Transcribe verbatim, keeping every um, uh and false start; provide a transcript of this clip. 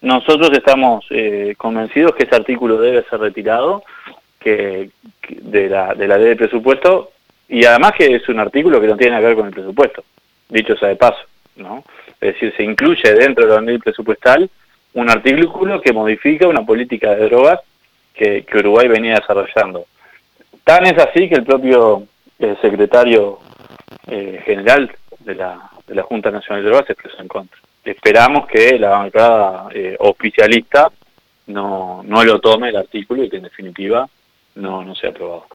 nosotros estamos eh, convencidos que ese artículo debe ser retirado que, que de, la, de la ley de presupuesto, y además que es un artículo que no tiene nada que ver con el presupuesto, dicho sea de paso, ¿no? Es decir, se incluye dentro de la ley presupuestal un artículo que modifica una política de drogas que, que Uruguay venía desarrollando. Tan es así que el propio eh, secretario eh, general de la, de la Junta Nacional de Drogas se expresó en contra. Esperamos que la bancada eh, oficialista no, no lo tome el artículo y que en definitiva no, no sea aprobado.